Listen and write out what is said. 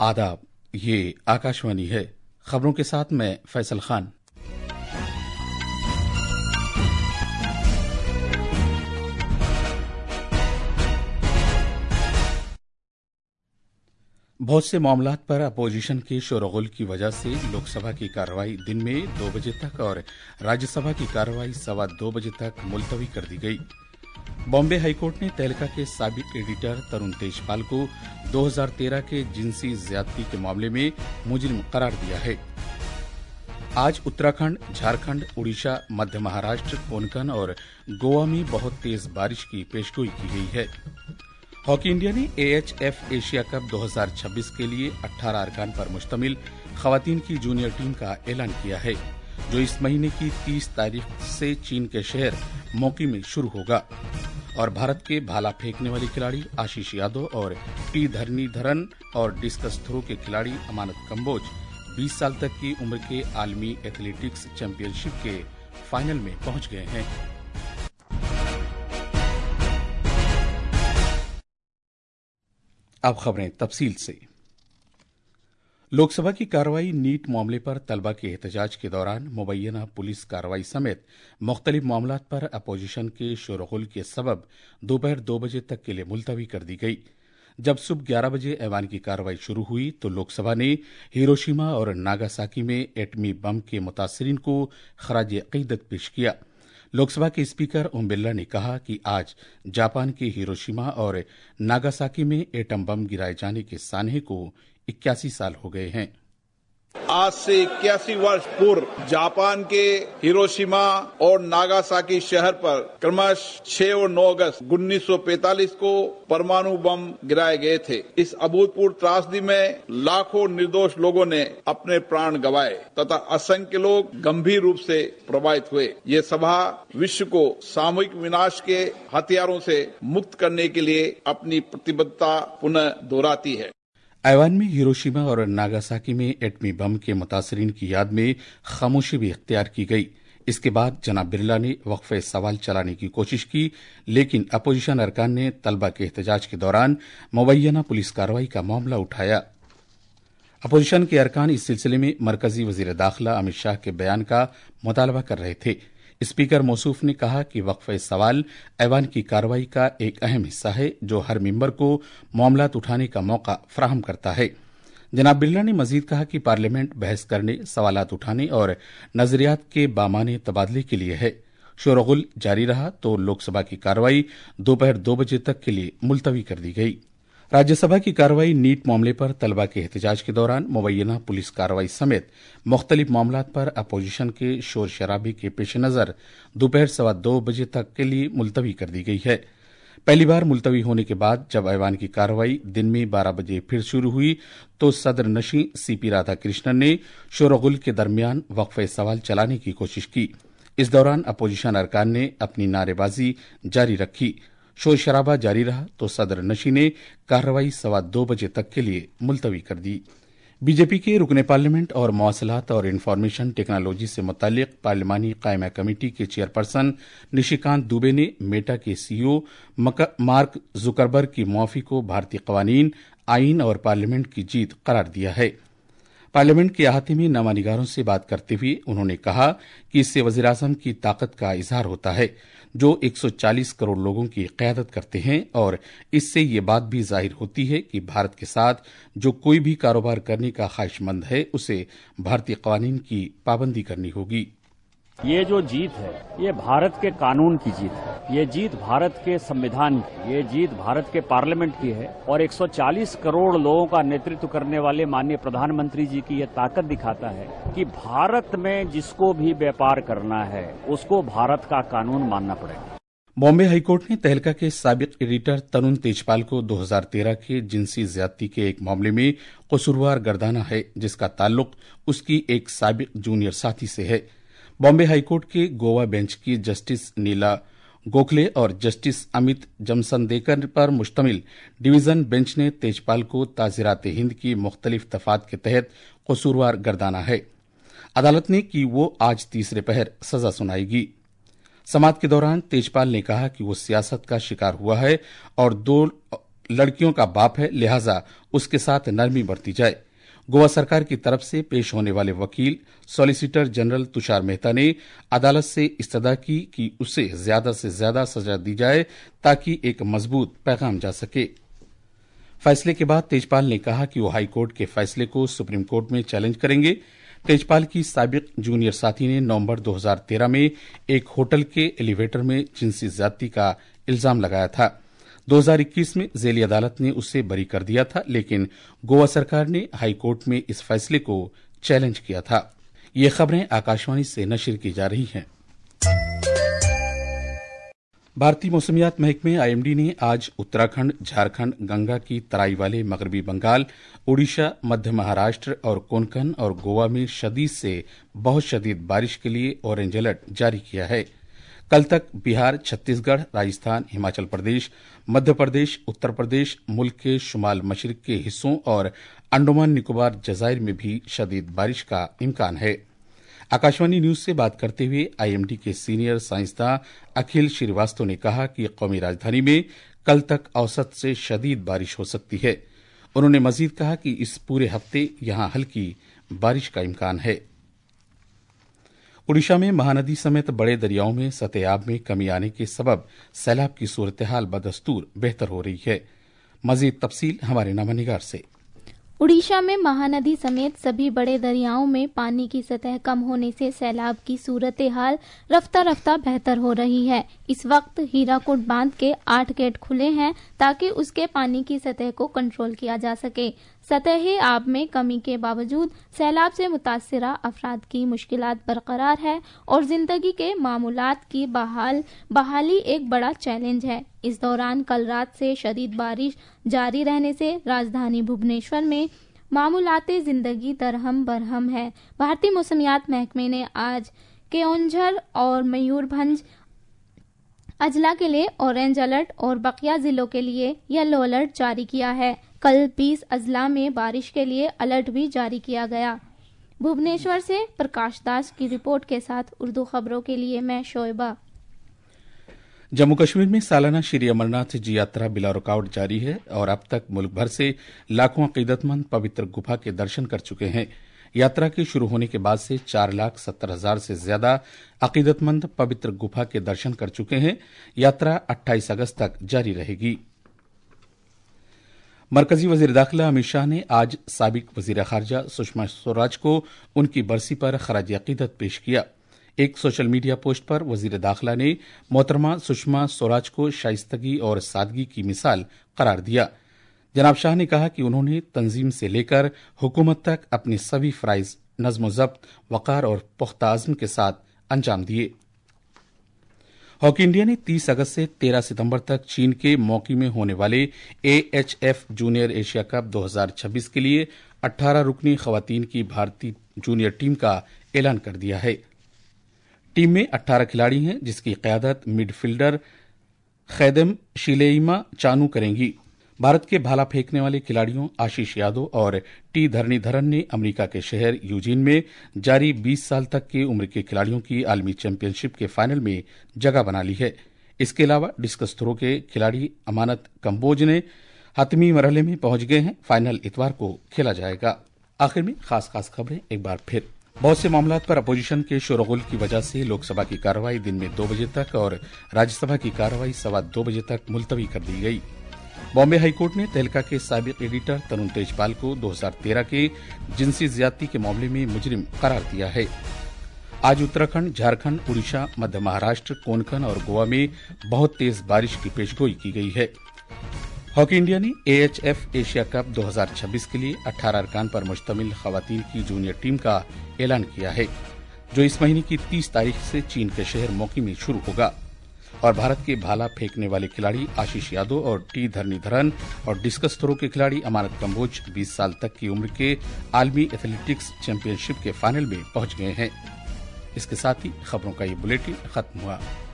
आदाब, ये आकाशवाणी है। खबरों के साथ मैं फैसल खान। बहुत से मामलात पर अपोजिशन के शोरगुल की वजह से लोकसभा की कार्रवाई दिन में 2 बजे तक और राज्यसभा की कार्रवाई 2:15 बजे तक मुलतवी कर दी गई। बॉम्बे हाईकोर्ट ने तहलका के साबिक एडिटर तरुण तेजपाल को 2013 के जिनसी ज्यादती के मामले में मुजरिम करार दिया है। आज उत्तराखंड, झारखंड, उड़ीसा, मध्य महाराष्ट्र, कोंकण और गोवा में बहुत तेज बारिश की पेशगोई की गई है। हॉकी इंडिया ने AHF एशिया कप 2026 के लिए 18 अरकान पर मुश्तमिल खवातीन की जूनियर टीम का ऐलान किया है, जो इस महीने की 30 तारीख से चीन के शहर मोकी में शुरू होगा। और भारत के भाला फेंकने वाले खिलाड़ी आशीष यादव और टी धरणीधरन और डिस्कस थ्रो के खिलाड़ी अमानत कंबोज 20 साल तक की उम्र के आलमी एथलेटिक्स चैंपियनशिप के फाइनल में पहुंच गए हैं। अब खबरें तफसील से। लोकसभा की कार्रवाई नीट मामले पर तलबा के एहतजाज के दौरान मुबैना पुलिस कार्रवाई समेत मुख्तलिफ मामलात पर अपोजिशन के शोरगुल के सबब दोपहर 2 बजे तक के लिए मुलतवी कर दी गई। जब सुबह 11 बजे ऐवान की कार्रवाई शुरू हुई तो लोकसभा ने हिरोशिमा और नागासाकी में एटमी बम के मुतासरीन को खराज अकीदत पेश किया। लोकसभा के स्पीकर ओम बिरला ने कहा कि आज जापान के हिरोशिमा और नागासाकी में एटम बम गिराए जाने के सानहे को 81 साल हो गए हैं। आज से 81 वर्ष पूर्व जापान के हिरोशिमा और नागासाकी शहर पर क्रमश 6 और 9 अगस्त 1945 को परमाणु बम गिराए गए थे। इस अभूतपूर्व त्रासदी में लाखों निर्दोष लोगों ने अपने प्राण गंवाए तथा असंख्य लोग गंभीर रूप से प्रभावित हुए। ये सभा विश्व को सामूहिक विनाश के हथियारों से मुक्त करने के लिए अपनी प्रतिबद्धता पुनः दोहराती है। ऐवान में हिरोशिमा और नागासाकी में एटमी बम के मुतासरीन की याद में खामोशी भी इख्तियार की गई। इसके बाद जनाब बिरला ने वक्फे सवाल चलाने की कोशिश की, लेकिन अपोजिशन अरकान ने तलबा के एहतजाज के दौरान मुबैना पुलिस कार्रवाई का मामला उठाया। अपोजिशन के अरकान इस सिलसिले में मरकजी वजीर दाखिला अमित शाह के बयान का मुतालबा कर रहे थे। स्पीकर मौसूफ ने कहा कि वक्फे सवाल ऐवान की कार्रवाई का एक अहम हिस्सा है, जो हर मेंबर को मामलात उठाने का मौका फराहम करता है। जनाब बिरला ने मजीद कहा कि पार्लियामेंट बहस करने, सवालात उठाने और नजरियात के बामाने तबादले के लिए है। शोरगुल जारी रहा तो लोकसभा की कार्रवाई दोपहर 2 बजे तक के लिए मुलतवी कर दी गई। राज्यसभा की कार्रवाई नीट मामले पर तलबा के एहतजाज के दौरान मुबैना पुलिस कार्रवाई समेत मुख्तलिफ मामलात पर अपोजिशन के शोर शराबे के पेश नजर दोपहर 2:15 बजे तक के लिए मुलतवी कर दी गई है। पहली बार मुलतवी होने के बाद जब ऐवान की कार्रवाई दिन में 12 बजे फिर शुरू हुई तो सदर नशीं CP राधाकृष्णन ने शोरगुल के दरमियान वक्फे सवाल चलाने की कोशिश की। इस दौरान अपोजिशन अरकान ने अपनी नारेबाजी जारी रखी। शोर शराबा जारी रहा तो सदर नशी ने कार्रवाई 2:15 बजे तक के लिए मुलतवी कर दी। बीजेपी के रुकने पार्लियामेंट और मवासलात और इंफॉर्मेशन टेक्नोलॉजी से मुतालिक पार्लिमानी कायमा कमेटी के चेयरपर्सन निशिकांत दुबे ने मेटा के CEO मार्क जुकरबर्ग की मुआफी को भारतीय कवानीन, आईन और पार्लियामेंट की जीत करार दिया है। पार्लियामेंट के अहाते में नवानिगारों से बात करते हुए उन्होंने कहा कि इससे वजीर-ए-आज़म की ताकत का इजहार होता है, जो 140 करोड़ लोगों की क़यादत करते हैं, और इससे ये बात भी जाहिर होती है कि भारत के साथ जो कोई भी कारोबार करने का ख्वाहिशमंद है उसे भारतीय कानून की पाबंदी करनी होगी। ये जो जीत है ये भारत के कानून की जीत है, ये जीत भारत के संविधान की, ये जीत भारत के पार्लियामेंट की है और 140 करोड़ लोगों का नेतृत्व करने वाले माननीय प्रधानमंत्री जी की ये ताकत दिखाता है कि भारत में जिसको भी व्यापार करना है उसको भारत का कानून मानना पड़ेगा। बॉम्बे हाईकोर्ट ने तहलका के साबिक एडिटर तरुण तेजपाल को 2013 के जिनसी ज्यादती के एक मामले में कसूरवार गर्दाना है, जिसका ताल्लुक उसकी एक साबिक जूनियर साथी से है। बॉम्बे हाईकोर्ट के गोवा बेंच की जस्टिस नीला गोखले और जस्टिस अमित जमसंदेकर पर मुश्तमिल डिवीजन बेंच ने तेजपाल को ताज़ीरात हिंद की मुख्तलिफ दफात के तहत कसूरवार गर्दाना है। अदालत ने कि वो आज तीसरे पहर सजा सुनाएगी। समाअत के दौरान तेजपाल ने कहा कि वो सियासत का शिकार हुआ है और लड़कियों का बाप है, लिहाजा उसके साथ नरमी बरती जाए। गोवा सरकार की तरफ से पेश होने वाले वकील सॉलिसिटर जनरल तुषार मेहता ने अदालत से इस्तदा की कि उसे ज्यादा से ज्यादा सजा दी जाए ताकि एक मजबूत पैगाम जा सके। फैसले के बाद तेजपाल ने कहा कि वो हाईकोर्ट के फैसले को सुप्रीम कोर्ट में चैलेंज करेंगे। तेजपाल की साबिक जूनियर साथी ने नवंबर 2013 में एक होटल के एलिवेटर में जिनसी ज्यादती का इल्जाम लगाया था। 2021 में जेली अदालत ने उसे बरी कर दिया था, लेकिन गोवा सरकार ने हाईकोर्ट में इस फैसले को चैलेंज किया था। ये खबरें आकाशवाणी से नशर की जा रही हैं। भारतीय मौसमियात महकमे आईएमडी ने आज उत्तराखंड, झारखंड, गंगा की तराई वाले मगरबी बंगाल, ओडिशा, मध्य महाराष्ट्र और कोंकण और गोवा में शदीद से बहुत शदीद बारिश के लिए ऑरेंज अलर्ट जारी किया है। कल तक बिहार, छत्तीसगढ़, राजस्थान, हिमाचल प्रदेश, मध्य प्रदेश, उत्तर प्रदेश, मुल्क के शुमाल मशरिक के हिस्सों और अंडमान निकोबार जजायर में भी शदीद बारिश का इम्कान है। आकाशवाणी न्यूज से बात करते हुए आईएमडी के सीनियर साइंसदान अखिल श्रीवास्तव ने कहा कि कौमी राजधानी में कल तक औसत से शदीद बारिश हो सकती है। उन्होंने मजीद कहा कि इस पूरे हफ्ते यहां हल्की बारिश का इम्कान है। ओडिशा में महानदी समेत बड़े दरियाओं में सतह में कमी आने के सबब सैलाब की सूरत हाल बदस्तूर बेहतर हो रही है। मजीद तफसील हमारे नमनिगार से। उड़ीसा में महानदी समेत सभी बड़े दरियाओं में पानी की सतह कम होने से सैलाब की सूरत हाल रफ्ता रफ्ता बेहतर हो रही है। इस वक्त हीराकुड बांध के 8 गेट खुले हैं ताकि उसके पानी की सतह को कंट्रोल किया जा सके। सतही आब में कमी के बावजूद सैलाब से मुतासिरा अफराद की मुश्किलात बरकरार है और जिंदगी के मामूलात की बहाली एक बड़ा चैलेंज है। इस दौरान कल रात से शदीद बारिश जारी रहने से राजधानी भुवनेश्वर में मामूलाते जिंदगी दरहम बरहम है। भारतीय मौसमियात महकमे ने आज केओंझर और मयूरभंज अजला के लिए ऑरेंज अलर्ट और बकिया जिलों के लिए येलो अलर्ट जारी किया है। कल 20 अजला में बारिश के लिए अलर्ट भी जारी किया गया। भुवनेश्वर से प्रकाश दास की रिपोर्ट के साथ उर्दू खबरों के लिए मैं शोएबा। जम्मू कश्मीर में सालाना श्री अमरनाथ जी यात्रा बिला रुकावट जारी है और अब तक मुल्क भर से लाखों अकीदतमंद पवित्र गुफा के दर्शन कर चुके हैं। यात्रा के शुरू होने के बाद से 4,70,000 से ज्यादा अकीदतमंद पवित्र गुफा के दर्शन कर चुके हैं। यात्रा 28 अगस्त तक जारी रहेगी। मरकजी वजीर दाखिला अमित शाह ने आज साबिक वजीर खारजा सुषमा स्वराज को उनकी बरसी पर खराज अकीदत पेश किया। एक सोशल मीडिया पोस्ट पर वजीर दाखिला ने मोहतरमा सुषमा स्वराज को शाइस्तगी और सादगी की मिसाल करार दिया। जनाब शाह ने कहा कि उन्होंने तंजीम से लेकर हुकूमत तक अपने सभी फराइज नज्म ज़ब्त, वक़ार और पुख्ता अज़्म के साथ अंजाम दिए। हॉकी इंडिया ने 30 अगस्त से 13 सितंबर तक चीन के मौकी में होने वाले AHF जूनियर एशिया कप 2026 के लिए 18 रुकनी खवातीन की भारतीय जूनियर टीम का ऐलान कर दिया है। टीम में 18 खिलाड़ी हैं, जिसकी क़यादत मिडफील्डर खैदम शिलेइमा चानू करेंगी। भारत के भाला फेंकने वाले खिलाड़ियों आशीष यादव और टी धरणीधरन ने अमेरिका के शहर यूजीन में जारी 20 साल तक की उम्र के खिलाड़ियों की आलमी चैंपियनशिप के फाइनल में जगह बना ली है। इसके अलावा डिस्कस थ्रो के खिलाड़ी अमानत कंबोज ने हतमी मरहले में पहुंच गए हैं। फाइनल इतवार को खेला जाएगा। आखिर में खास खबरें एक बार फिर। बहुत से मामलों पर अपोजिशन के शोरगुल की वजह से लोकसभा की कार्रवाई दिन में 2 बजे तक और राज्यसभा की कार्रवाई 2:15 बजे तक मुलतवी कर दी गई। बॉम्बे हाईकोर्ट ने तहलका के साबिक एडिटर तरुण तेजपाल को 2013 के जिनसी ज्यादती के मामले में मुजरिम करार दिया है। आज उत्तराखंड, झारखंड, उड़ीसा, मध्य महाराष्ट्र, कोंकण और गोवा में बहुत तेज बारिश की पेशगोई की गई है। हॉकी इंडिया ने AHF एशिया कप 2026 के लिए 18 अरकान पर मुश्तमिल खवातीन की जूनियर टीम का ऐलान किया है, जो इस महीने की 30 तारीख से चीन के शहर मौकी में शुरू होगा। और भारत के भाला फेंकने वाले खिलाड़ी आशीष यादव और टी धरणीधरन और डिस्कस थ्रो के खिलाड़ी अमानत कंबोज 20 साल तक की उम्र के आलमी एथलेटिक्स चैंपियनशिप के फाइनल में पहुंच गए हैं। इसके साथ ही खबरों का ये बुलेटिन खत्म हुआ।